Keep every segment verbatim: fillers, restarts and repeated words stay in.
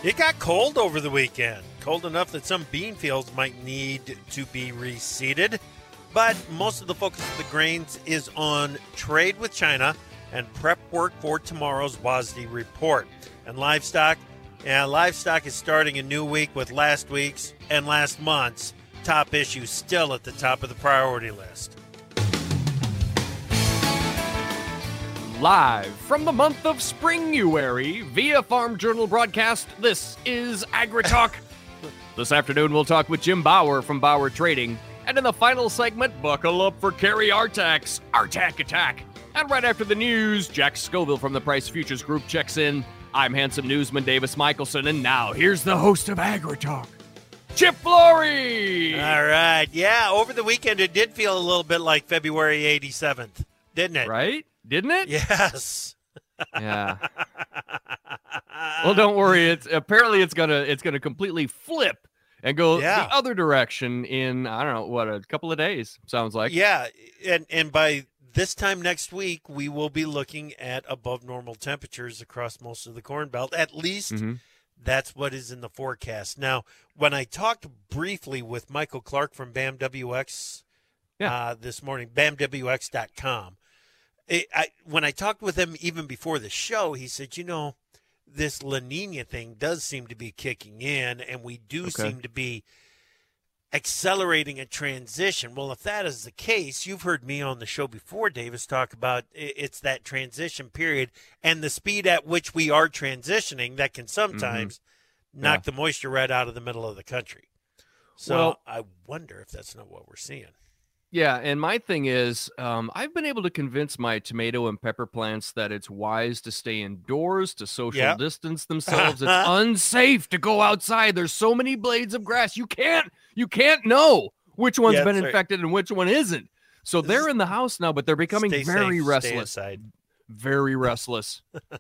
It got cold over the weekend. Cold enough that some bean fields might need to be reseeded. But most of the focus of the grains is on trade with China and prep work for tomorrow's WASDE report. And livestock, yeah, livestock is starting a new week with last week's and last month's top issues still at the top of the priority list. Live from the month of Springuary via Farm Journal broadcast, this is AgriTalk. This afternoon, we'll talk with Jim Bauer from Bauer Trading. And in the final segment, buckle up for Kerry Artak's Artak Attack. And right after the news, Jack Scoville from the Price Futures Group checks in. I'm handsome newsman Davis Michelson, and now here's the host of AgriTalk, Chip Flory. All right. Yeah, over the weekend, it did feel a little bit like February eighty-seventh, didn't it? Right? Didn't it? Yes. Yeah. Well, don't worry. It's apparently it's gonna it's gonna completely flip and go yeah. the other direction in I don't know what a couple of days. Sounds like. Yeah, and and by this time next week, we will be looking at above normal temperatures across most of the Corn Belt. At least mm-hmm. that's what is in the forecast. Now, when I talked briefly with Michael Clark from B A M W X yeah. uh, this morning, B A M W X dot com. It, I, when I talked with him even before the show, he said, you know, this La Nina thing does seem to be kicking in, and we do okay. seem to be accelerating a transition. Well, if that is the case, you've heard me on the show before, Davis, talk about it's that transition period and the speed at which we are transitioning that can sometimes mm-hmm. knock yeah. the moisture right out of the middle of the country. So well, I wonder if that's not what we're seeing. Yeah, and my thing is, um, I've been able to convince my tomato and pepper plants that it's wise to stay indoors, to social yep. distance themselves. It's unsafe to go outside. There's so many blades of grass. You can't, you can't know which one's yeah, been infected right. and which one isn't. So they're in the house now, but they're becoming stay very safe, restless. Very restless.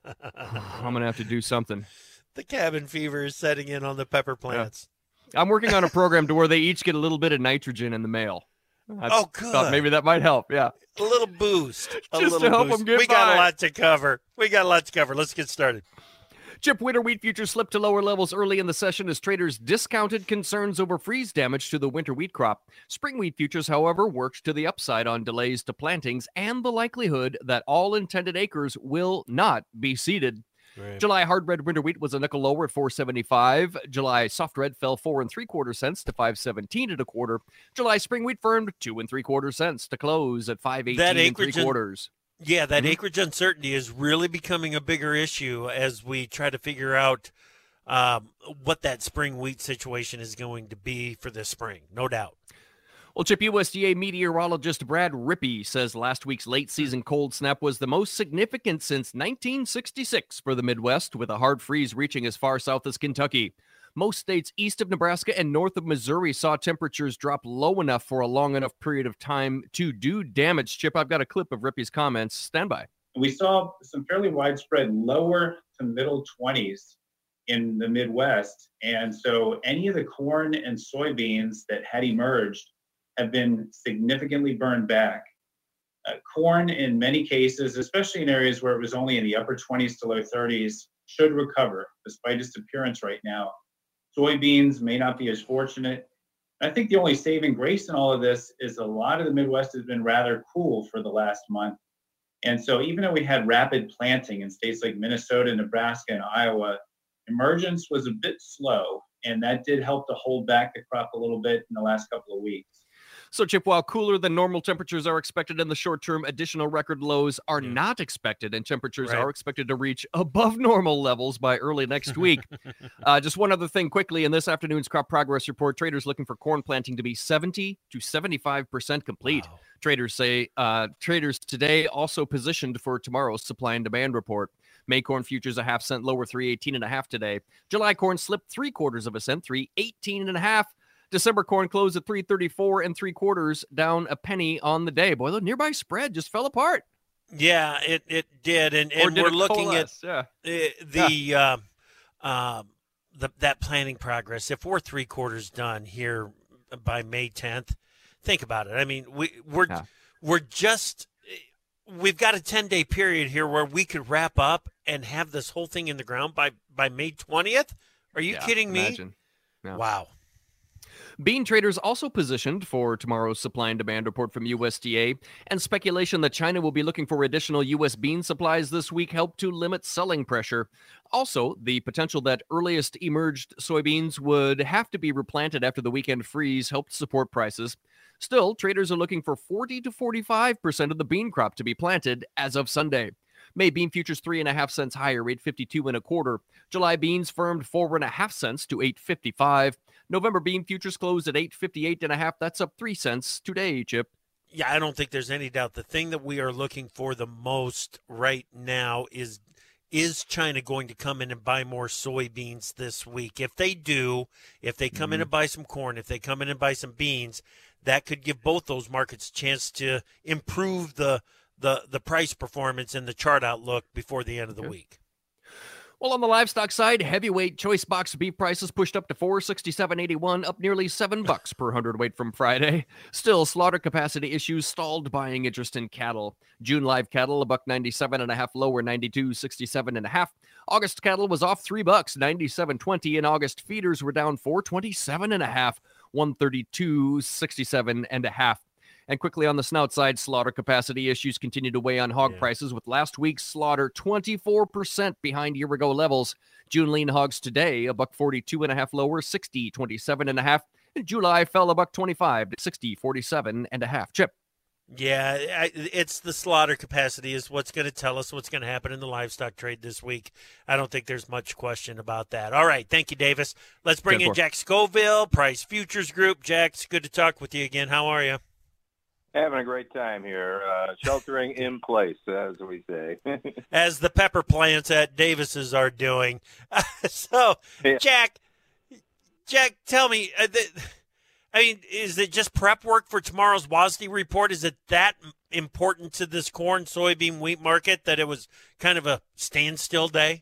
I'm going to have to do something. The cabin fever is setting in on the pepper plants. Yeah. I'm working on a program to where they each get a little bit of nitrogen in the mail. I oh, good. Thought maybe that might help. Yeah. A little boost. A Just little to help boost. them get we by. got a lot to cover. We got a lot to cover. Let's get started. Chip, winter wheat futures slipped to lower levels early in the session as traders discounted concerns over freeze damage to the winter wheat crop. Spring wheat futures, however, worked to the upside on delays to plantings and the likelihood that all intended acres will not be seeded. Right. July hard red winter wheat was a nickel lower at four seventy-five. July soft red fell four and three quarter cents to five seventeen and a quarter. July spring wheat firmed two and three quarter cents to close at five eighteen and three quarters. Yeah, that mm-hmm. acreage uncertainty is really becoming a bigger issue as we try to figure out um, what that spring wheat situation is going to be for this spring. No doubt. Well, Chip, U S D A meteorologist Brad Rippey says last week's late-season cold snap was the most significant since nineteen sixty-six for the Midwest, with a hard freeze reaching as far south as Kentucky. Most states east of Nebraska and north of Missouri saw temperatures drop low enough for a long enough period of time to do damage. Chip, I've got a clip of Rippey's comments. Stand by. We saw some fairly widespread lower to middle twenties in the Midwest, and so any of the corn and soybeans that had emerged have been significantly burned back. Uh, corn, in many cases, especially in areas where it was only in the upper twenties to low thirties, should recover despite its appearance right now. Soybeans may not be as fortunate. I think the only saving grace in all of this is a lot of the Midwest has been rather cool for the last month. And so even though we had rapid planting in states like Minnesota, Nebraska, and Iowa, emergence was a bit slow, and that did help to hold back the crop a little bit in the last couple of weeks. So, Chip, while cooler than normal temperatures are expected in the short term, additional record lows are yeah. not expected, and temperatures right. are expected to reach above normal levels by early next week. uh, just one other thing quickly. In this afternoon's crop progress report, traders looking for corn planting to be seventy to seventy-five percent complete. Wow. Traders say uh, traders today also positioned for tomorrow's supply and demand report. May corn futures a half cent lower, three eighteen and a half today. July corn slipped three quarters of a cent, three eighteen and a half. December corn closed at three thirty-four and three quarters, down a penny on the day. Boy, the nearby spread just fell apart. Yeah, it, it did, and, and did we're looking coalesce? at yeah. the yeah. Uh, um, the that planning progress. If we're three quarters done here by May tenth, think about it. I mean, we we're yeah. we're just we've got a ten day period here where we could wrap up and have this whole thing in the ground by by May twentieth. Are you yeah, kidding me? Imagine. Yeah. Wow. Bean traders also positioned for tomorrow's supply and demand report from U S D A, and speculation that China will be looking for additional U S bean supplies this week helped to limit selling pressure. Also, the potential that earliest emerged soybeans would have to be replanted after the weekend freeze helped support prices. Still, traders are looking for forty to forty-five percent of the bean crop to be planted as of Sunday. May bean futures three and a half cents higher, eight fifty-two and a quarter. July beans firmed four and a half cents to eight fifty-five. November bean futures closed at eight fifty-eight and a half. That's up three cents today, Chip. Yeah, I don't think there's any doubt. The thing that we are looking for the most right now is is China going to come in and buy more soybeans this week? If they do, if they come mm-hmm. in and buy some corn, if they come in and buy some beans, that could give both those markets a chance to improve the the the price performance and the chart outlook before the end of the okay. week. Well, on the livestock side, heavyweight choice box beef prices pushed up to four sixty-seven eighty-one, up nearly seven bucks per hundredweight from Friday. Still, slaughter capacity issues stalled buying interest in cattle. June live cattle a buck ninety-seven and a half lower, ninety-two sixty-seven and a half. August cattle was off three bucks, ninety-seven twenty, and August feeders were down four twenty-seven and a half, one thirty-two sixty-seven and a half. And quickly on the snout side, slaughter capacity issues continue to weigh on hog yeah. prices, with last week's slaughter twenty-four percent behind year-ago levels. June lean hogs today, a buck forty-two and a half lower, sixty twenty-seven and a half. And July fell a buck twenty-five to sixty forty-seven and a half. Chip. Yeah, I, it's the slaughter capacity is what's going to tell us what's going to happen in the livestock trade this week. I don't think there's much question about that. All right, thank you, Davis. Let's bring in Jack Scoville, Price Futures Group. Jack, it's good to talk with you again. How are you? Having a great time here, uh, sheltering in place, as we say. As the pepper plants at Davis's are doing. Uh, so, yeah. Jack, Jack, tell me, uh, the, I mean, is it just prep work for tomorrow's W A S D report? Is it that important to this corn, soybean, wheat market that it was kind of a standstill day?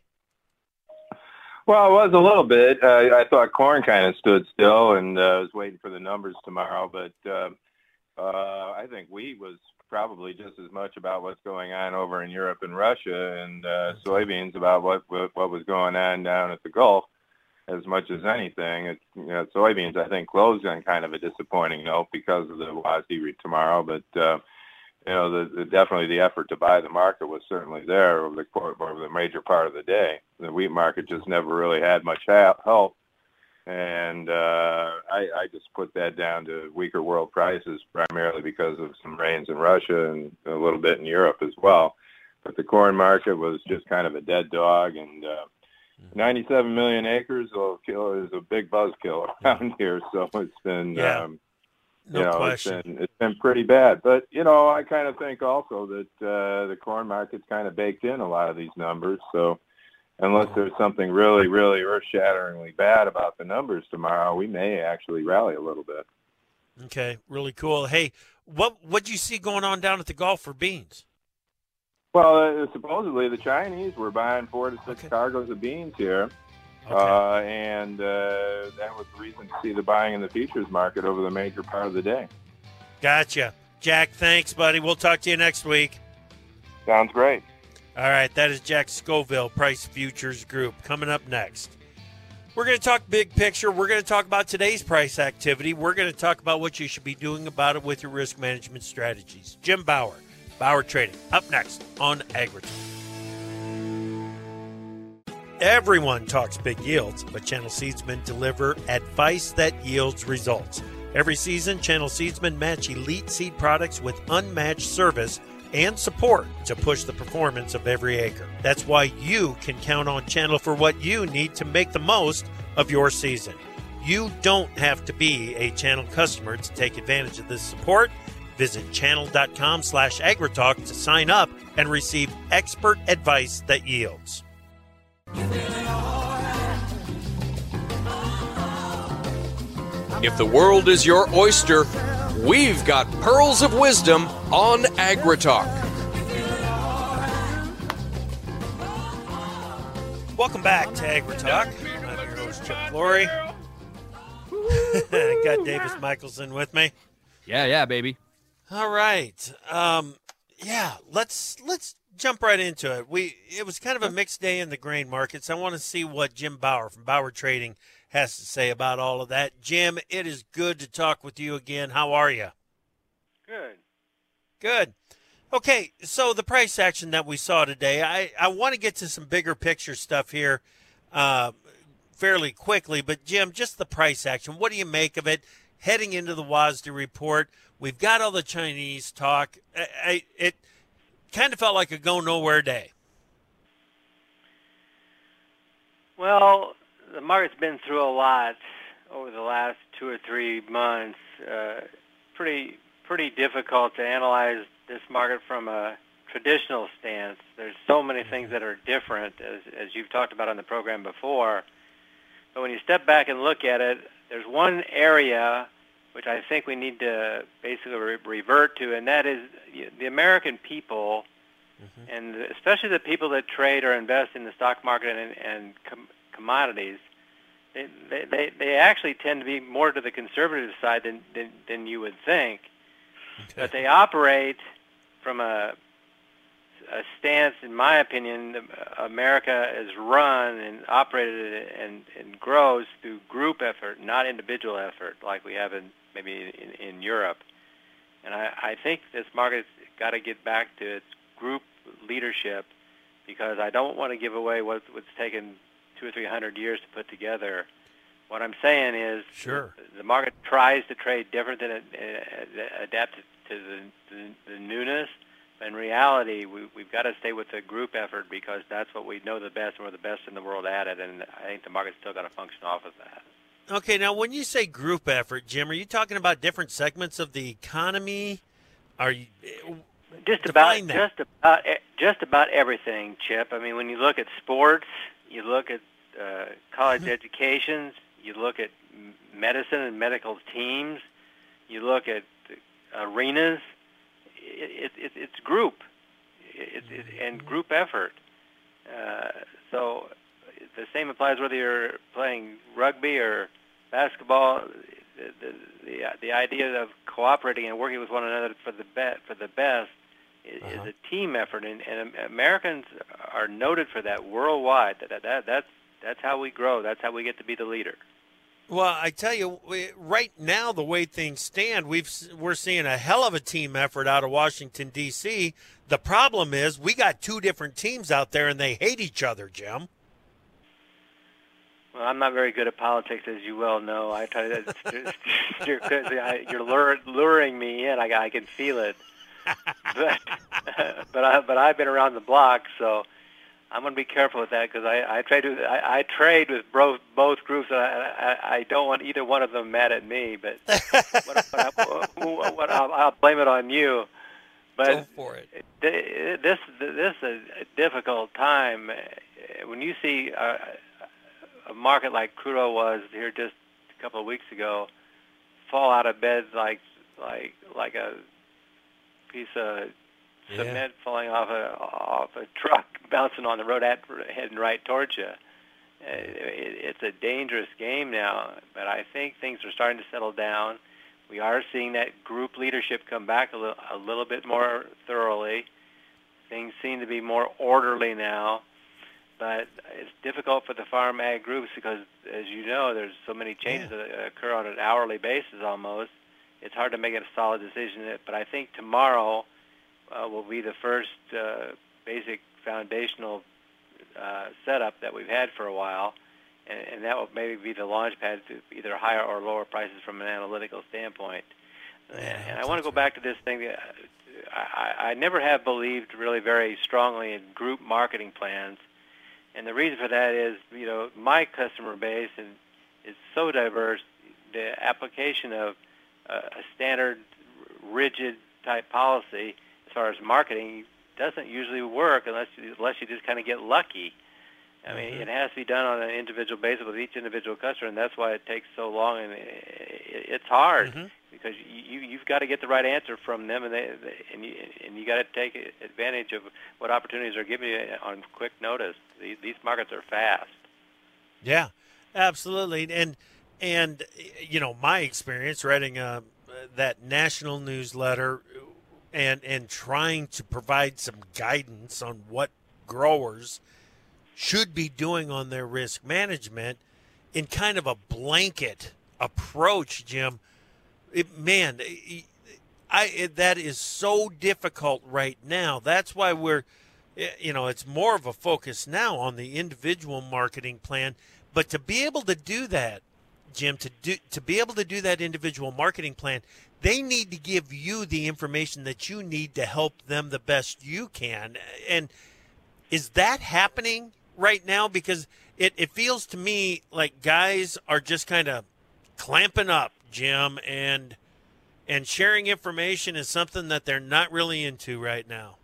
Well, it was a little bit. Uh, I thought corn kind of stood still, and I uh, was waiting for the numbers tomorrow, but uh, Uh, I think wheat was probably just as much about what's going on over in Europe and Russia, and uh, soybeans about what, what what was going on down at the Gulf as much as anything. It, you know, soybeans, I think, closed on kind of a disappointing note because of the W A S D read tomorrow, but uh, you know, the, the, definitely the effort to buy the market was certainly there over the, over the major part of the day. The wheat market just never really had much help. And uh, I, I just put that down to weaker world prices, primarily because of some rains in Russia and a little bit in Europe as well. But the corn market was just kind of a dead dog, and uh, ninety-seven million acres will kill is a big buzzkill around here. So it's been, yeah. um, no you know, question. It's been, it's been pretty bad. But you know, I kind of think also that uh, the corn market's kind of baked in a lot of these numbers. So unless there's something really, really earth-shatteringly bad about the numbers tomorrow, we may actually rally a little bit. Okay, really cool. Hey, what what do you see going on down at the Gulf for beans? Well, uh, supposedly the Chinese were buying four to six okay. cargoes of beans here, okay. uh, and uh, that was the reason to see the buying in the futures market over the major part of the day. Gotcha. Jack, thanks, buddy. We'll talk to you next week. Sounds great. All right, that is Jack Scoville, Price Futures Group. Coming up next, we're going to talk big picture. We're going to talk about today's price activity. We're going to talk about what you should be doing about it with your risk management strategies. Jim Bauer, Bauer Trading, up next on AgriTalk. Everyone talks big yields, but Channel Seedsmen deliver advice that yields results. Every season, Channel Seedsmen match elite seed products with unmatched service and support to push the performance of every acre. That's why you can count on Channel for what you need to make the most of your season. You don't have to be a Channel customer to take advantage of this support. Visit channel.com slash agritalk to sign up and receive expert advice that yields. If the world is your oyster, we've got pearls of wisdom on AgriTalk. Welcome back to AgriTalk. I'm your host, Chip Flory. Got Davis Michelson with me. Yeah, yeah, baby. All right. Um, yeah, let's let's jump right into it. We It was kind of a mixed day in the grain markets. I want to see what Jim Bauer from Bauer Trading has to say about all of that. Jim, it is good to talk with you again. How are you? Good. Good. Okay, so the price action that we saw today, I, I want to get to some bigger picture stuff here uh, fairly quickly. But, Jim, just the price action, what do you make of it heading into the W A S D report? We've got all the Chinese talk. I, I, it kind of felt like a go-nowhere day. Well, the market's been through a lot over the last two or three months. Uh, pretty, pretty difficult to analyze this market from a traditional stance. There's so many things that are different, as, as you've talked about on the program before. But when you step back and look at it, there's one area which I think we need to basically re- revert to, and that is the American people, mm-hmm. and especially the people that trade or invest in the stock market and, and com- commodities. They, they, they actually tend to be more to the conservative side than, than, than you would think. Okay. But they operate from a, a stance, in my opinion, America is run and operated and, and grows through group effort, not individual effort, like we have in maybe in, in Europe. And I, I think this market's got to get back to its group leadership, because I don't want to give away what, what's taken two or three hundred years to put together. What I'm saying is, sure, the, the market tries to trade different than it, uh, adapt to the, the, the newness. But in reality, we, we've got to stay with the group effort, because that's what we know the best, and we're the best in the world at it. And I think the market's still got to function off of that. Okay, now when you say group effort, Jim, are you talking about different segments of the economy? Are you just about just about just about everything, Chip? I mean, when you look at sports, you look at uh, college mm-hmm. educations, you look at medicine and medical teams, you look at arenas. It, it, it's group, it, it, and group effort. Uh, so the same applies whether you're playing rugby or basketball. The, the, the, the idea of cooperating and working with one another for the be, for the best is, uh-huh. is a team effort, and, and Americans are noted for that worldwide. That, that that's that's how we grow. That's how we get to be the leader. Well, I tell you, right now, the way things stand, we've, we're seeing a hell of a team effort out of Washington, D C The problem is we got two different teams out there, and they hate each other, Jim. Well, I'm not very good at politics, as you well know. I try to you're, you're luring me in. I, I can feel it. But but, I, but I've been around the block, so I'm going to be careful with that, because I, I trade with I, I trade with both both groups, and I, I I don't want either one of them mad at me. But what, what I, what I'll, I'll blame it on you. But go for it. This this is a difficult time when you see a, a market like crude oil was here just a couple of weeks ago fall out of bed like like like a piece of Yeah. cement falling off a off a truck, bouncing on the road, at, heading right towards you. It, it's a dangerous game now, but I think things are starting to settle down. We are seeing that group leadership come back a little, a little bit more thoroughly. Things seem to be more orderly now, but it's difficult for the farm ag groups because, as you know, there's so many changes yeah. that occur on an hourly basis almost. It's hard to make a solid decision, but I think tomorrow Uh, will be the first uh, basic foundational uh, setup that we've had for a while, and, and that will maybe be the launch pad to either higher or lower prices from an analytical standpoint. Yeah, and, and I want to go back to this thing. That I, I never have believed really very strongly in group marketing plans, and the reason for that is, you know, my customer base and is so diverse. The application of uh, a standard, rigid type policy as far as marketing doesn't usually work unless you, unless you just kind of get lucky. I mean, mm-hmm. it has to be done on an individual basis with each individual customer, and that's why it takes so long, and it, it's hard mm-hmm. because you, you've got to get the right answer from them, and they, they and you, and you got to take advantage of what opportunities are given you on quick notice. These, these markets are fast. Yeah, absolutely, and and you know, my experience writing uh, that national newsletter and and trying to provide some guidance on what growers should be doing on their risk management in kind of a blanket approach, Jim. It, man, I it, that is so difficult right now. That's why we're, you know, it's more of a focus now on the individual marketing plan. But to be able to do that, Jim, to do to be able to do that individual marketing plan, they need to give you the information that you need to help them the best you can. And is that happening right now? Because it, it feels to me like guys are just kind of clamping up, Jim, and and sharing information is something that they're not really into right now.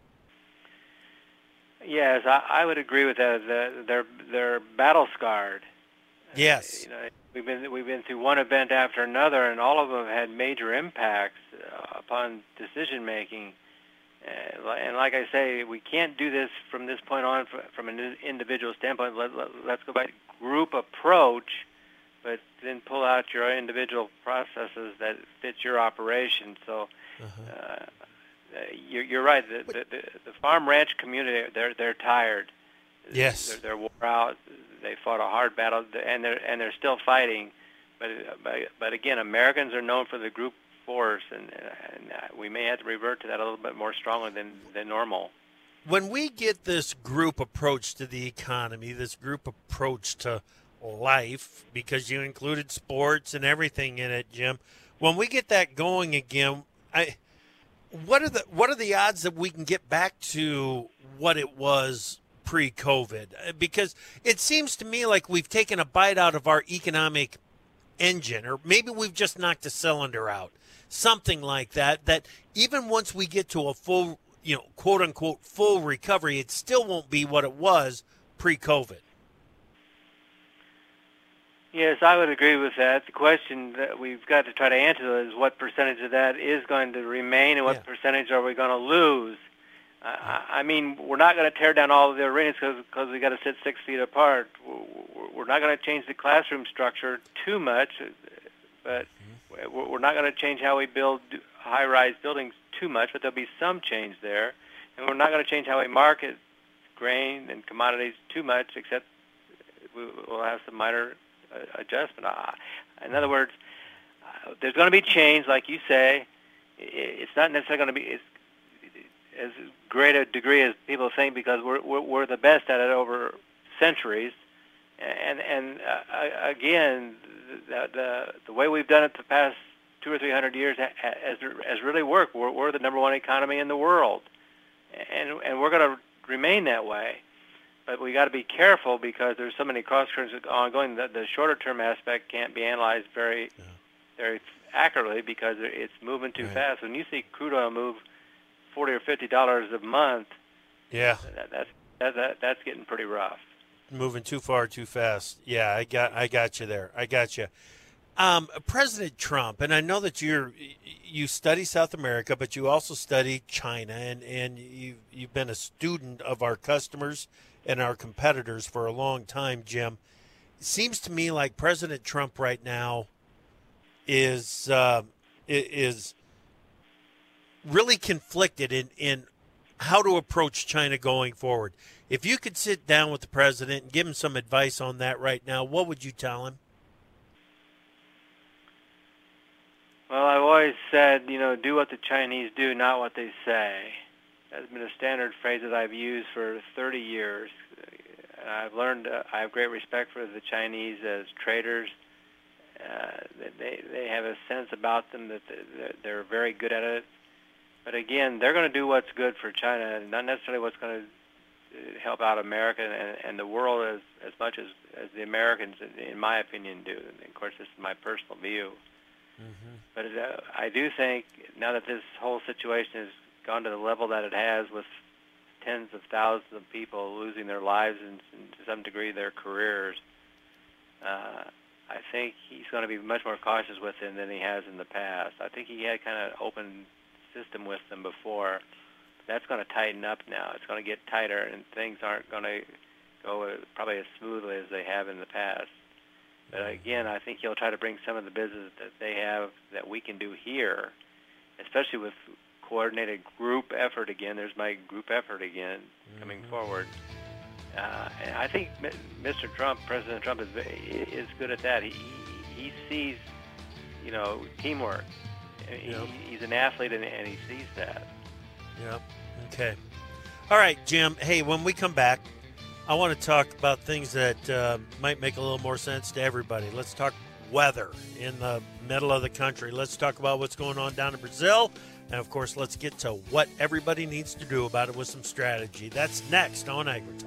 Yes, I, I would agree with that. The, they're they're battle scarred. Yes. Uh, you know, we've been we've been through one event after another, and all of them have had major impacts uh, upon decision making. Uh, and like I say, we can't do this from this point on from an individual standpoint. Let, let, let's go back to group approach, but then pull out your individual processes that fit your operation. So uh-huh. uh, you're, you're right. The, the, the, the farm ranch community, they're they're tired. Yes, they're, they're wore out. They fought a hard battle, and they're and they're still fighting. But but, but again, Americans are known for the group force, and, and we may have to revert to that a little bit more strongly than, than normal. When we get this group approach to the economy, this group approach to life, because you included sports and everything in it, Jim, when we get that going again, I what are the what are the odds that we can get back to what it was pre-COVID? Because it seems to me like we've taken a bite out of our economic engine, or maybe we've just knocked a cylinder out. Something like that, that even once we get to a full, you know, quote unquote, full recovery, it still won't be what it was pre-COVID. Yes, I would agree with that. The question that we've got to try to answer is what percentage of that is going to remain and what yeah. percentage are we going to lose? Uh, I mean, we're not going to tear down all of the arenas because we got to sit six feet apart. We're not going to change the classroom structure too much, but we're not going to change how we build high-rise buildings too much, but there'll be some change there. And we're not going to change how we market grain and commodities too much, except we'll have some minor uh, adjustment. Uh, in other words, uh, there's going to be change, like you say. It's not necessarily going to be it's, as great a degree as people think, because we're, we're, we're the best at it over centuries. And, and uh, again, the, the the way we've done it the past two or three hundred years has has really worked. We're, we're the number one economy in the world, and and we're going to remain that way. But we got to be careful because there's so many cross currents ongoing that the shorter term aspect can't be analyzed very yeah. very accurately because it's moving too right. fast. When you see crude oil move forty or fifty dollars a month, yeah, that, that's that, that that's getting pretty rough. Moving too far, too fast. Yeah, I got, I got you there. I got you. Um, President Trump, and I know that you're, you study South America, but you also study China, and and you you've been a student of our customers and our competitors for a long time, Jim. It seems to me like President Trump right now is uh, is really conflicted in in how to approach China going forward. If you could sit down with the president and give him some advice on that right now, what would you tell him? Well, I've always said, you know, do what the Chinese do, not what they say. That's been a standard phrase that I've used for thirty years. And I've learned, uh, I have great respect for the Chinese as traders. Uh, they, they have a sense about them that they're very good at it. But again, they're going to do what's good for China, not necessarily what's going to help out America and, and the world as, as much as, as the Americans, in my opinion, do. And of course, this is my personal view. Mm-hmm. But uh, I do think now that this whole situation has gone to the level that it has, with tens of thousands of people losing their lives and, and to some degree their careers, uh, I think he's going to be much more cautious with them than he has in the past. I think he had kind of open system with them before. That's going to tighten up now. It's going to get tighter, and things aren't going to go probably as smoothly as they have in the past. But again, I think he'll try to bring some of the business that they have that we can do here, especially with coordinated group effort again. There's my group effort again coming mm-hmm. forward. Uh, and I think Mister Trump, President Trump, is is good at that. He he sees, you know, teamwork. Yep. He, he's an athlete, and, and he sees that. Yep. Okay. All right, Jim. Hey, when we come back, I want to talk about things that uh, might make a little more sense to everybody. Let's talk weather in the middle of the country. Let's talk about what's going on down in Brazil. And, of course, let's get to what everybody needs to do about it with some strategy. That's next on AgriTalk.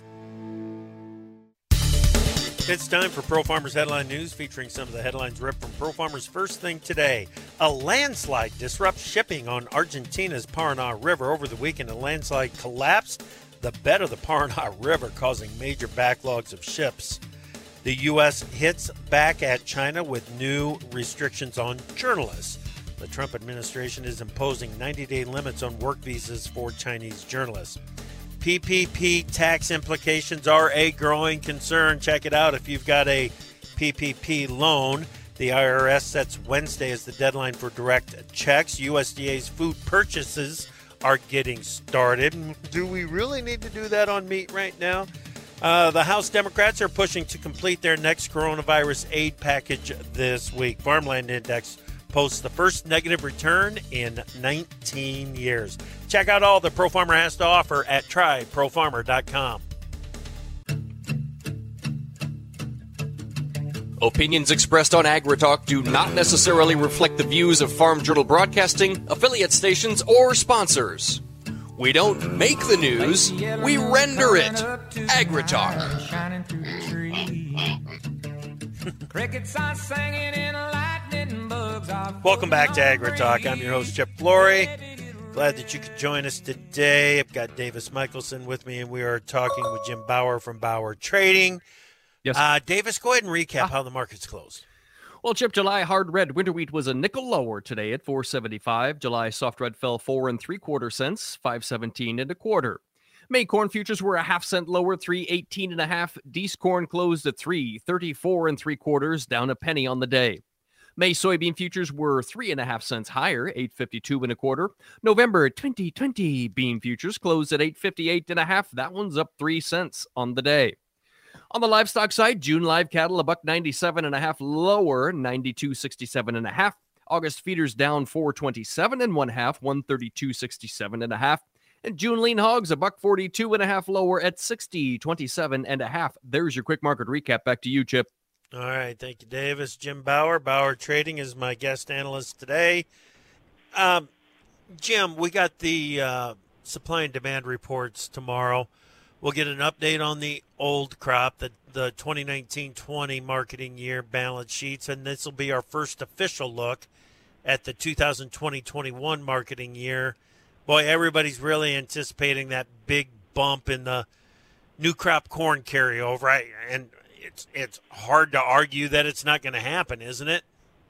It's time for Pro Farmers Headline News, featuring some of the headlines ripped from Pro Farmers first thing today. A landslide disrupts shipping on Argentina's Paraná River. Over the weekend, a landslide collapsed the bed of the Paraná River, causing major backlogs of ships. The U S hits back at China with new restrictions on journalists. The Trump administration is imposing ninety-day limits on work visas for Chinese journalists. P P P tax implications are a growing concern. Check it out if you've got a P P P loan. The I R S sets Wednesday as the deadline for direct checks. U S D A's food purchases are getting started. Do we really need to do that on meat right now? Uh, the House Democrats are pushing to complete their next coronavirus aid package this week. Farmland Index posts the first negative return in nineteen years. Check out all the Pro Farmer has to offer at try pro farmer dot com. Opinions expressed on AgriTalk do not necessarily reflect the views of Farm Journal Broadcasting, affiliate stations, or sponsors. We don't make the news, we render it. AgriTalk. Welcome back to AgriTalk. I'm your host, Chip Flory. Glad that you could join us today. I've got Davis Michelson with me, and we are talking with Jim Bauer from Bauer Trading. Yes. Uh, Davis, go ahead and recap ah. how the markets closed. Well, Chip, July hard red winter wheat was a nickel lower today at four seventy-five. July soft red fell four and three quarter cents, five seventeen and a quarter. May corn futures were a half cent lower, three eighteen and a half. Dees corn closed at three thirty-four and three quarters, down a penny on the day. May soybean futures were three and a half cents higher, eight fifty-two and a quarter. November twenty twenty bean futures closed at eight fifty-eight and a half. That one's up three cents on the day. On the livestock side, June live cattle a buck ninety-seven and a half lower, ninety-two sixty-seven and a half. August feeders down four twenty-seven and one half, one thirty-two sixty-seven and a half. And June lean hogs a buck forty-two and a half lower at sixty twenty-seven and a half. There's your quick market recap. Back to you, Chip. All right, thank you, Davis. Jim Bauer, Bauer Trading, is my guest analyst today. Um, Jim, we got the uh, supply and demand reports tomorrow. We'll get an update on the old crop, the, the twenty nineteen twenty marketing year balance sheets, and this will be our first official look at the two thousand twenty twenty-one marketing year. Boy, everybody's really anticipating that big bump in the new crop corn carryover, right? And it's it's hard to argue that it's not going to happen, isn't it?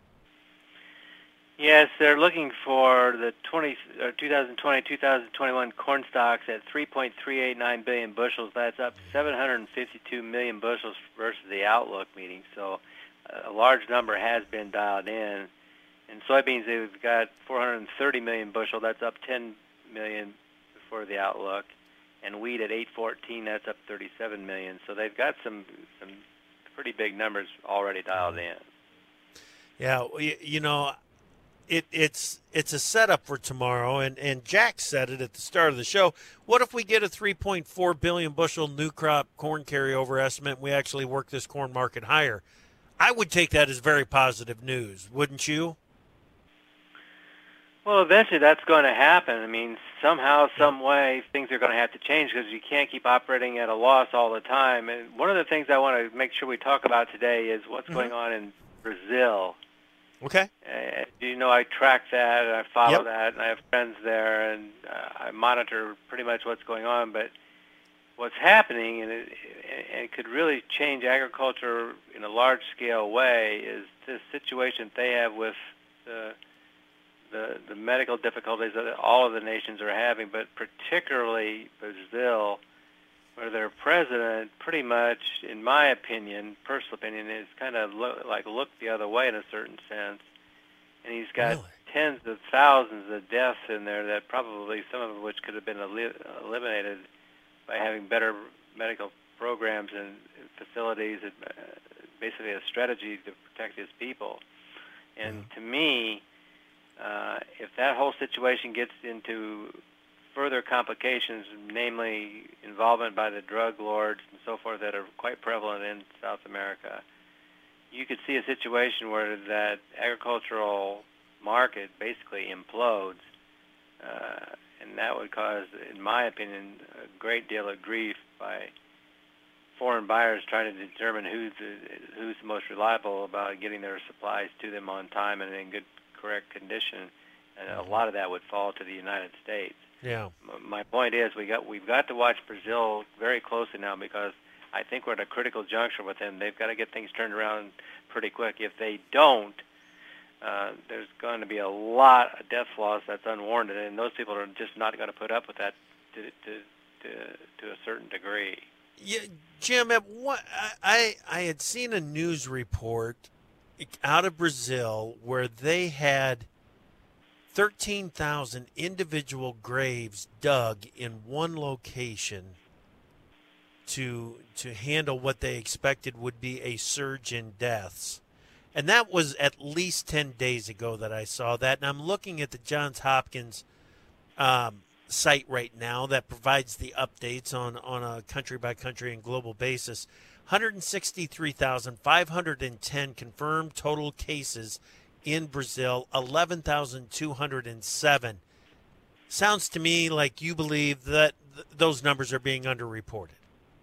Yes, they're looking for the twenty, or twenty twenty two thousand twenty-one corn stocks at three point three eight nine billion bushels. That's up seven hundred fifty-two million bushels versus the outlook meeting. So a large number has been dialed in. In soybeans, they've got four hundred thirty million bushel. That's up ten million before the outlook. And wheat at eight fourteen, that's up thirty-seven million. So they've got some some pretty big numbers already dialed in. Yeah, you know, it, it's it's a setup for tomorrow, and, and Jack said it at the start of the show. What if we get a three point four billion bushel new crop corn carryover estimate and we actually work this corn market higher? I would take that as very positive news, wouldn't you? Well, eventually that's going to happen. I mean, somehow, some way, things are going to have to change because you can't keep operating at a loss all the time. And one of the things I want to make sure we talk about today is what's mm-hmm. going on in Brazil. Okay. Uh, you know, I track that, and I follow yep. that, and I have friends there, and uh, I monitor pretty much what's going on. But what's happening, and it, and it could really change agriculture in a large-scale way, is this situation they have with the The, the medical difficulties that all of the nations are having, but particularly Brazil, where their president pretty much, in my opinion, personal opinion, is kind of lo- like looked the other way in a certain sense. And he's got really? tens of thousands of deaths in there that probably some of which could have been el- eliminated by having better medical programs and facilities, and uh, basically a strategy to protect his people. And mm-hmm. to me, uh, if that whole situation gets into further complications, namely involvement by the drug lords and so forth that are quite prevalent in South America, you could see a situation where that agricultural market basically implodes, uh, and that would cause, in my opinion, a great deal of grief by foreign buyers trying to determine who's the, who's the most reliable about getting their supplies to them on time and in good, correct condition, and a lot of that would fall to the United States. Yeah. My point is, we got we've got to watch Brazil very closely now, because I think we're at a critical juncture with them. They've got to get things turned around pretty quick. If they don't, uh, there's going to be a lot of death loss that's unwarranted, and those people are just not going to put up with that to to to, to a certain degree. Yeah, Jim, at what, I I had seen a news report out of Brazil where they had thirteen thousand individual graves dug in one location to to handle what they expected would be a surge in deaths. And that was at least ten days ago that I saw that. And I'm looking at the Johns Hopkins um, site right now that provides the updates on, on a country-by-country and global basis. one hundred sixty-three thousand five hundred ten confirmed total cases in Brazil, eleven thousand two hundred seven. Sounds to me like you believe that th- those numbers are being underreported.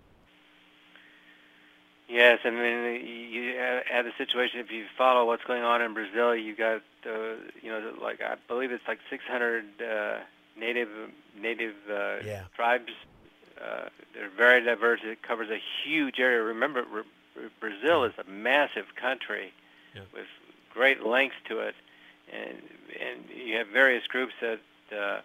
Yes, I mean, you have the situation, if you follow what's going on in Brazil, you got, uh, you know, like, I believe it's like six hundred uh, native native uh, yeah. tribes. Uh, they're very diverse. It covers a huge area. Remember, R- Brazil is a massive country yeah. with great length to it, and and you have various groups that uh,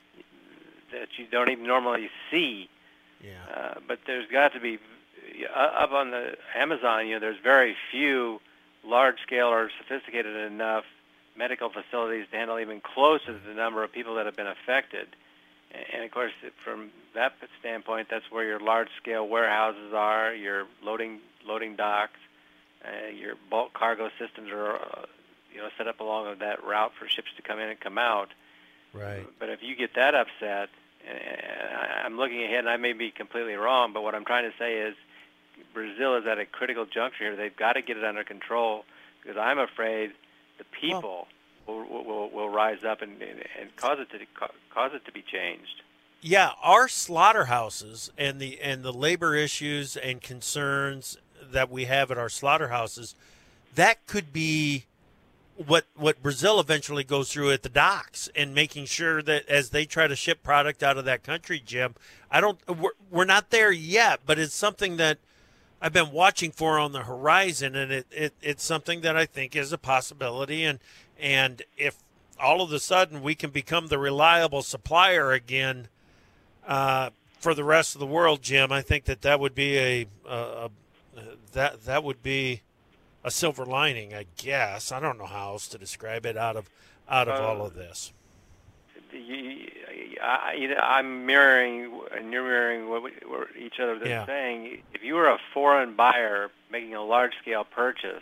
that you don't even normally see. Yeah. Uh, but there's got to be, up on the Amazon, you know, there's very few large-scale or sophisticated enough medical facilities to handle even close to the number of people that have been affected. And, of course, from that standpoint, that's where your large-scale warehouses are, your loading loading docks, uh, your bulk cargo systems are, uh, you know, set up along that route for ships to come in and come out. Right. But if you get that upset, and I'm looking ahead, and I may be completely wrong, but what I'm trying to say is Brazil is at a critical juncture here. They've got to get it under control, because I'm afraid the people well, will, will will rise up and, and cause it to cause it to be changed. Yeah, our slaughterhouses and the and the labor issues and concerns that we have at our slaughterhouses, that could be what what Brazil eventually goes through at the docks, and making sure that as they try to ship product out of that country, Jim, I don't we're, we're not there yet, but it's something that I've been watching for on the horizon, and it, it it's something that I think is a possibility. And and if all of a sudden we can become the reliable supplier again uh, for the rest of the world, Jim, I think that that would be a, a, a that that would be a silver lining, I guess. I don't know how else to describe it out of out of uh, all of this. You, I, I'm mirroring, and you're mirroring what, we, what each other is yeah. saying. If you were a foreign buyer making a large-scale purchase,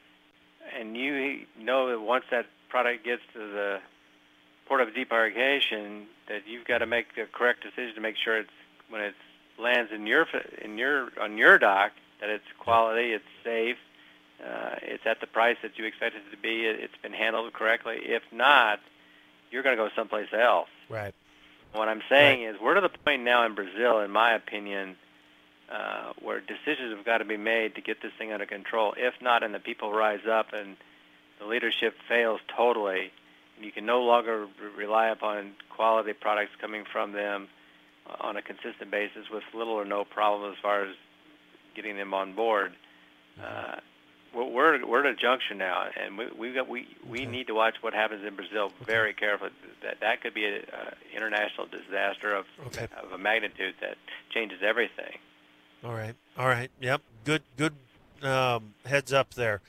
and you know that once that product gets to the port of debarkation, that you've got to make the correct decision to make sure it's when it lands in your in your on your dock that it's quality, it's safe, uh, it's at the price that you expect it to be, it, it's been handled correctly. If not, you're going to go someplace else. Right. What I'm saying right. is we're to the point now in Brazil, in my opinion, uh, where decisions have got to be made to get this thing under control. If not, and the people rise up and the leadership fails totally, and you can no longer rely upon quality products coming from them on a consistent basis with little or no problem as far as getting them on board. Uh, We're we're at a junction now, and we we got we, we okay. need to watch what happens in Brazil very okay. carefully. That that could be an international disaster of okay. of a magnitude that changes everything. All right, all right, yep, good good um, heads up there.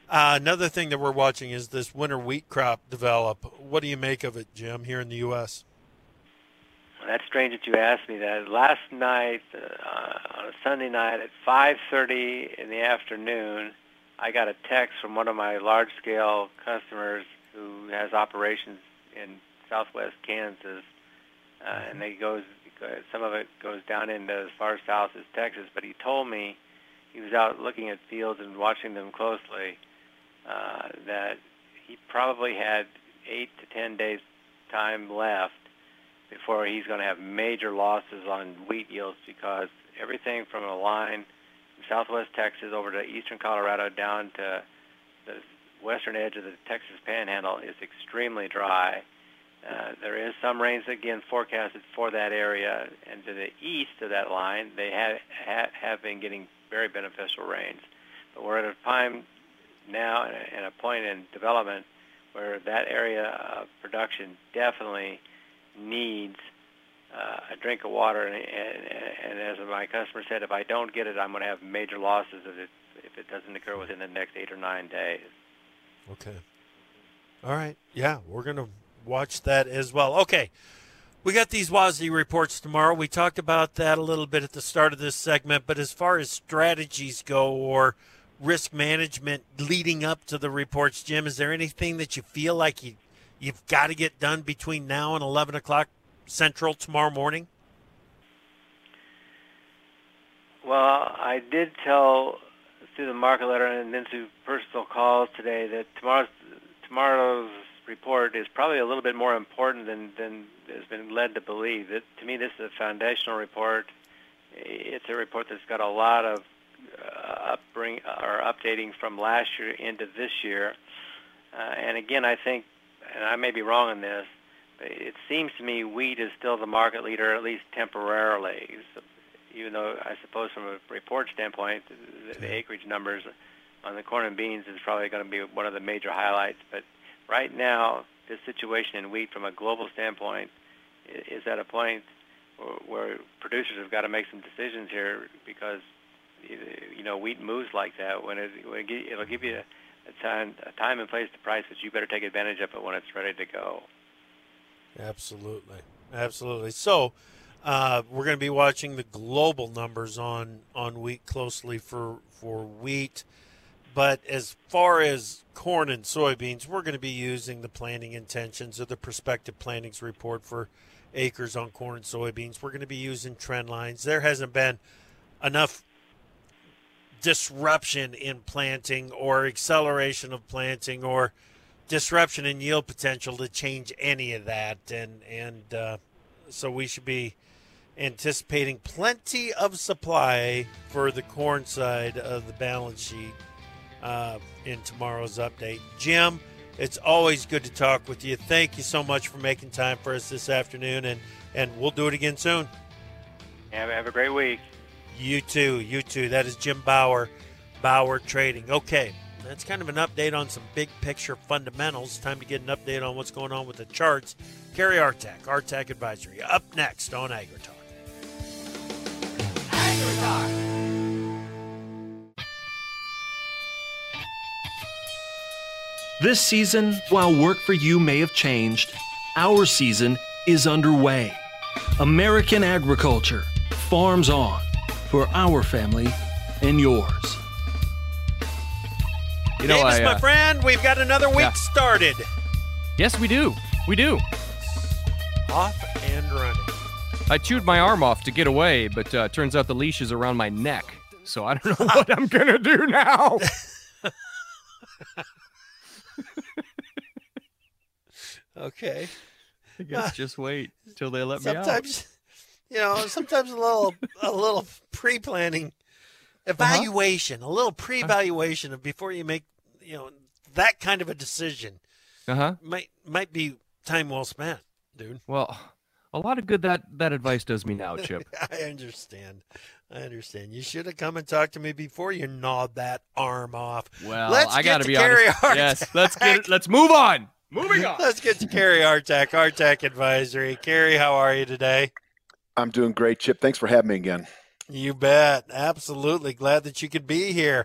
Uh, another thing that we're watching is this winter wheat crop develop. What do you make of it, Jim, here in the U S? Well, that's strange that you asked me that. Last night, uh, on a Sunday night at five thirty in the afternoon, I got a text from one of my large-scale customers who has operations in southwest Kansas, uh, and they goes some of it goes down into as far south as Texas. But he told me he was out looking at fields and watching them closely. Uh, that he probably had eight to ten days time left before he's going to have major losses on wheat yields, because everything from a line from southwest Texas over to eastern Colorado down to the western edge of the Texas Panhandle is extremely dry. Uh, there is some rains again forecasted for that area, and to the east of that line, they have ha, have been getting very beneficial rains. But we're at a time now and a point in development where that area of production definitely needs uh, a drink of water. And, and, and as my customer said, if I don't get it, I'm going to have major losses if it if it doesn't occur within the next eight or nine days. Okay. All right. Yeah, we're going to watch that as well. Okay. We got these W A S D reports tomorrow. We talked about that a little bit at the start of this segment, but as far as strategies go or risk management leading up to the reports, Jim, is there anything that you feel like you, you've got to get done between now and eleven o'clock Central tomorrow morning? Well, I did tell through the market letter and then through personal calls today that tomorrow's, tomorrow's report is probably a little bit more important than, than has been led to believe. It, to me, this is a foundational report. It's a report that's got a lot of uh, upbring or updating from last year into this year. Uh, and again, I think, and I may be wrong on this, but it seems to me wheat is still the market leader, at least temporarily. So, even though I suppose from a report standpoint, the, the acreage numbers on the corn and beans is probably going to be one of the major highlights. But right now, this situation in wheat from a global standpoint is at a point where producers have got to make some decisions here, because you know wheat moves like that. When it, when it it'll give you a time, a time and place to price it, you better take advantage of it when it's ready to go. Absolutely, absolutely. So uh, we're going to be watching the global numbers on on wheat closely for for wheat. But as far as corn and soybeans, we're going to be using the planting intentions or the prospective plantings report for acres on corn and soybeans. We're going to be using trend lines. There hasn't been enough disruption in planting or acceleration of planting or disruption in yield potential to change any of that. And, and uh, so we should be anticipating plenty of supply for the corn side of the balance sheet Uh, in tomorrow's update. Jim, it's always good to talk with you. Thank you so much for making time for us this afternoon, and, and we'll do it again soon. Have, have a great week. You too. You too. That is Jim Bauer, Bauer Trading. Okay, that's kind of an update on some big picture fundamentals. Time to get an update on what's going on with the charts. Kerry Artak, Artak Advisory, up next on AgriTalk. AgriTalk. This season, while work for you may have changed, our season is underway. American agriculture, farms on, for our family and yours. You know, Davis, I, uh, my friend, we've got another week yeah. started. Yes, we do. We do. Off and running. I chewed my arm off to get away, but uh, turns out the leash is around my neck, so I don't know what I'm going to do now. Okay. I guess just wait till they let me out. Sometimes, you know, sometimes a little, a little pre-planning, evaluation, uh-huh. a little pre-evaluation of before you make, you know, that kind of a decision. Uh huh. Might might be time well spent, dude. Well, a lot of good that that advice does me now, Chip. I understand. I understand. You should have come and talked to me before you gnawed that arm off. Well, let's I got to be Kerry honest. Artak. Yes, let's get it. Let's move on. Moving on. Let's get to Kerry Artak, Artak Advisory. Kerry, how are you today? I'm doing great, Chip. Thanks for having me again. You bet. Absolutely. Glad that you could be here.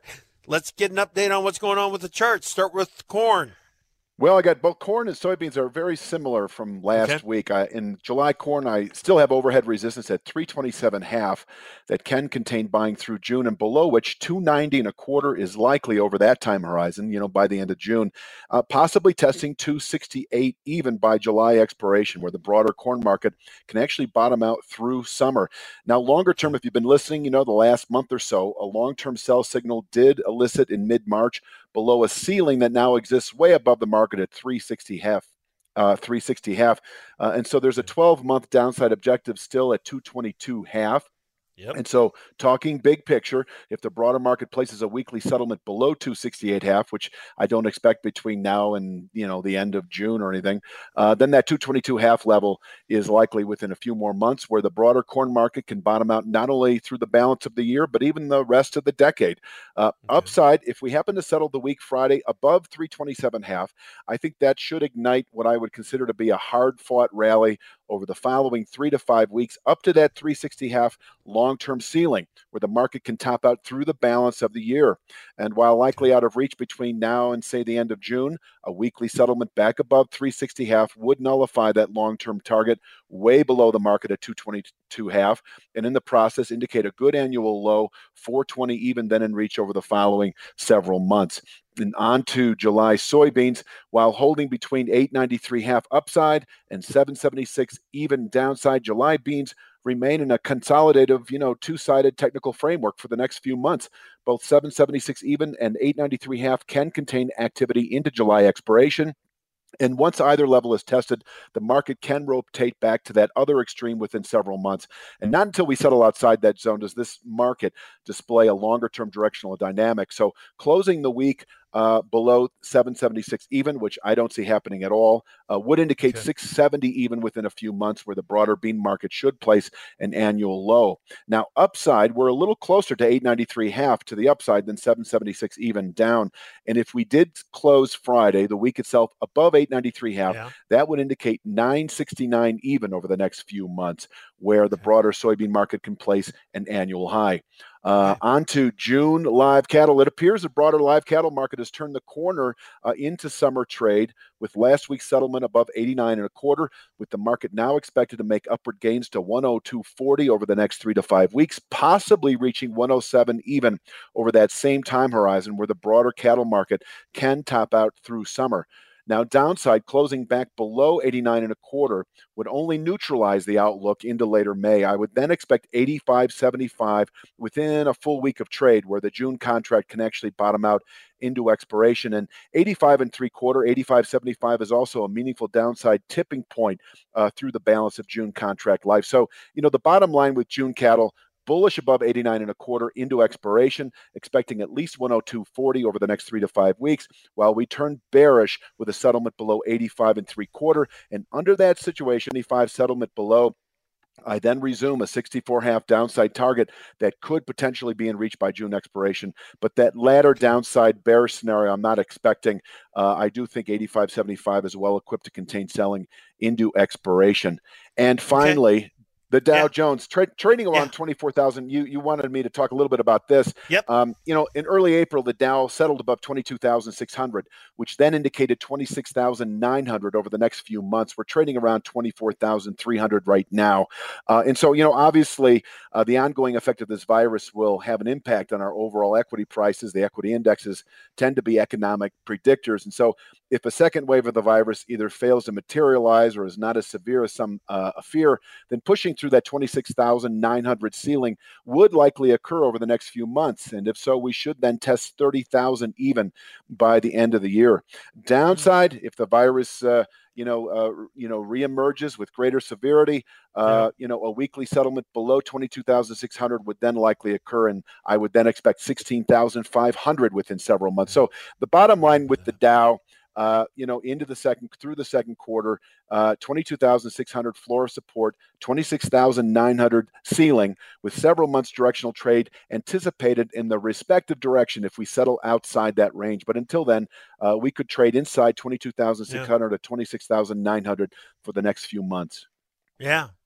let's get an update on what's going on with the charts. Start with corn. Well, I got both corn and soybeans are very similar from last Okay. week. I, in July corn, I still have overhead resistance at three twenty-seven half that can contain buying through June, and below which two ninety and a quarter is likely over that time horizon, you know, by the end of June, uh, possibly testing two sixty-eight even by July expiration, where the broader corn market can actually bottom out through summer. Now, longer term, if you've been listening, you know, the last month or so, a long-term sell signal did elicit in mid-March below a ceiling that now exists way above the market at three sixty half, uh, three sixty half. Uh, and so there's a twelve month downside objective still at two twenty-two half. Yep. And so talking big picture, if the broader market places a weekly settlement below two sixty-eight half, which I don't expect between now and, you know, the end of June or anything, uh, then that two twenty-two half level is likely within a few more months, where the broader corn market can bottom out not only through the balance of the year, but even the rest of the decade. Uh, Okay. Upside, if we happen to settle the week Friday above three twenty-seven half, I think that should ignite what I would consider to be a hard fought rally over the following three to five weeks up to that three sixty half long-term ceiling, where the market can top out through the balance of the year. And while likely out of reach between now and, say, the end of June, a weekly settlement back above three sixty half would nullify that long-term target way below the market at two twenty-two half, and in the process indicate a good annual low, four twenty even, then in reach over the following several months. And on to July soybeans, while holding between eight ninety-three half upside and seven seventy-six even downside, July beans remain in a consolidative, you know, two-sided technical framework for the next few months. Both seven seventy-six even and eight ninety-three half can contain activity into July expiration. And once either level is tested, the market can rotate back to that other extreme within several months. And not until we settle outside that zone does this market display a longer-term directional dynamic. So closing the week uh, below seven seventy-six even, which I don't see happening at all, uh, would indicate Okay. six seventy even within a few months, where the broader bean market should place an annual low. Now, upside, we're a little closer to eight ninety-three half to the upside than seven seventy-six even down. And if we did close Friday, the week itself, above eight ninety-three half, Yeah. that would indicate nine sixty-nine even over the next few months, where the Okay. broader soybean market can place an annual high. Uh, Okay. On to June live cattle. It appears the broader live cattle market has turned the corner uh, into summer trade, with last week's settlement above eighty-nine and a quarter, with the market now expected to make upward gains to one oh two forty over the next three to five weeks, possibly reaching one oh seven even over that same time horizon, where the broader cattle market can top out through summer. Now, downside, closing back below eighty-nine and a quarter would only neutralize the outlook into later May. I would then expect eighty-five seventy-five within a full week of trade, where the June contract can actually bottom out into expiration. And eighty-five and three quarter, eighty-five seventy-five is also a meaningful downside tipping point uh, through the balance of June contract life. So, you know, the bottom line with June cattle, bullish above eighty-nine and a quarter into expiration, expecting at least one oh two forty over the next three to five weeks, while we turn bearish with a settlement below eighty-five and three quarter. And under that situation, eighty-five settlement below, I then resume a sixty-four half downside target that could potentially be in reach by June expiration. But that latter downside bearish scenario, I'm not expecting. Uh, I do think eighty-five seventy-five is well equipped to contain selling into expiration. And finally, okay. The Dow yeah. Jones tra- trading around yeah. twenty-four thousand. You you wanted me to talk a little bit about this. Yep. Um, you know, in early April, the Dow settled above twenty-two thousand six hundred, which then indicated twenty-six thousand nine hundred over the next few months. We're trading around twenty-four thousand three hundred right now. Uh, and so, you know, obviously, uh, the ongoing effect of this virus will have an impact on our overall equity prices. The equity indexes tend to be economic predictors. And so if a second wave of the virus either fails to materialize or is not as severe as some uh, fear, then pushing through that twenty-six thousand nine hundred ceiling would likely occur over the next few months. And if so, we should then test thirty thousand even by the end of the year. Downside, if the virus, uh, you know, uh, you know, reemerges with greater severity, uh, yeah. you know, a weekly settlement below twenty-two thousand six hundred would then likely occur. And I would then expect sixteen thousand five hundred within several months. So the bottom line with the Dow, Uh, you know, into the second, through the second quarter, uh, twenty-two thousand six hundred floor support, twenty-six thousand nine hundred ceiling, with several months directional trade anticipated in the respective direction if we settle outside that range. But until then, uh, we could trade inside twenty-two thousand six hundred yeah. to twenty-six thousand nine hundred for the next few months. Yeah.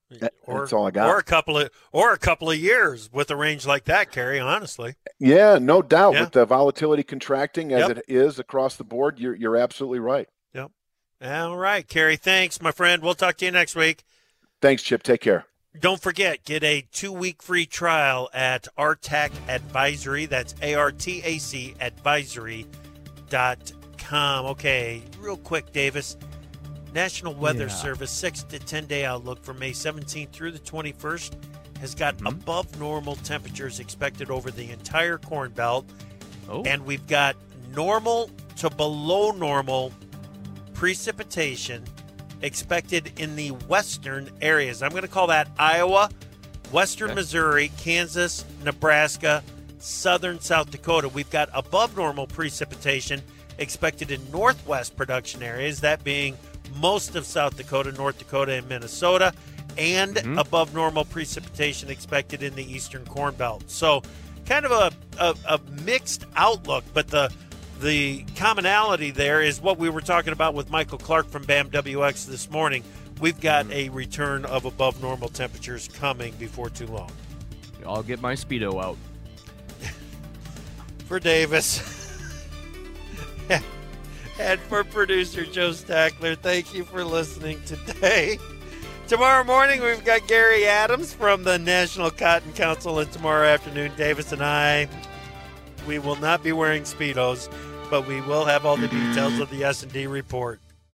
Or, That's all I got. Or a couple of or a couple of years with a range like that, Kerry, honestly. Yeah, no doubt. Yeah. With the volatility contracting as Yep. it is across the board, you're you're absolutely right. Yep. All right, Kerry. Thanks, my friend. We'll talk to you next week. Thanks, Chip. Take care. Don't forget, get a two-week free trial at R T A C Advisory. That's A R T A C advisory dot com. Okay, real quick, Davis. National Weather Yeah. Service six to ten day outlook for May seventeenth through the twenty-first has got Mhm. above normal temperatures expected over the entire Corn Belt. Oh. And we've got normal to below normal precipitation expected in the western areas. I'm going to call that Iowa, western Okay. Missouri, Kansas, Nebraska, southern South Dakota. We've got above normal precipitation expected in northwest production areas, that being most of South Dakota, North Dakota, and Minnesota, and Mhm. above normal precipitation expected in the eastern Corn Belt. So kind of a, a, a mixed outlook, but the the commonality there is what we were talking about with Michael Clark from B A M W X this morning. We've got a return of above normal temperatures coming before too long. I'll get my Speedo out. For Davis and for producer Joe Stackler, thank you for listening today. Tomorrow morning, we've got Gary Adams from the National Cotton Council, and tomorrow afternoon, Davis and I, we will not be wearing Speedos, but we will have all the details of the S and D report.